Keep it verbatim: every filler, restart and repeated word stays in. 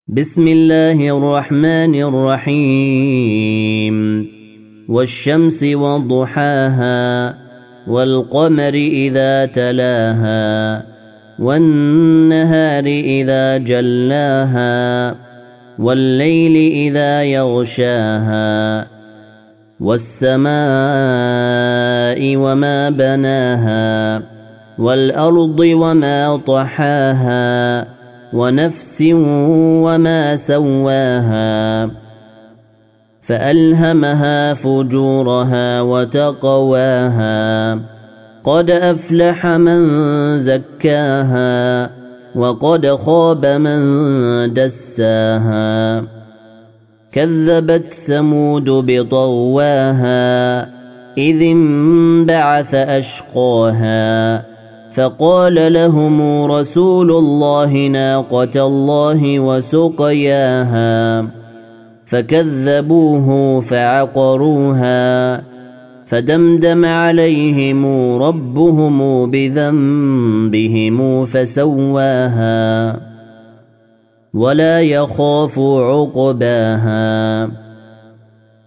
بسم الله الرحمن الرحيم والشمس وضحاها والقمر إذا تلاها والنهار إذا جلاها والليل إذا يغشاها والسماء وما بناها والأرض وما طحاها ونفس وما سواها فألهمها فجورها وتقواها قد أفلح من زكاها وقد خاب من دساها كذبت ثمود بطغواها إذ انبعث أشقاها فقال لهم رسول الله ناقة الله وسقياها فكذبوه فعقروها فدمدم عليهم ربهم بذنبهم فسواها ولا يخاف عقباها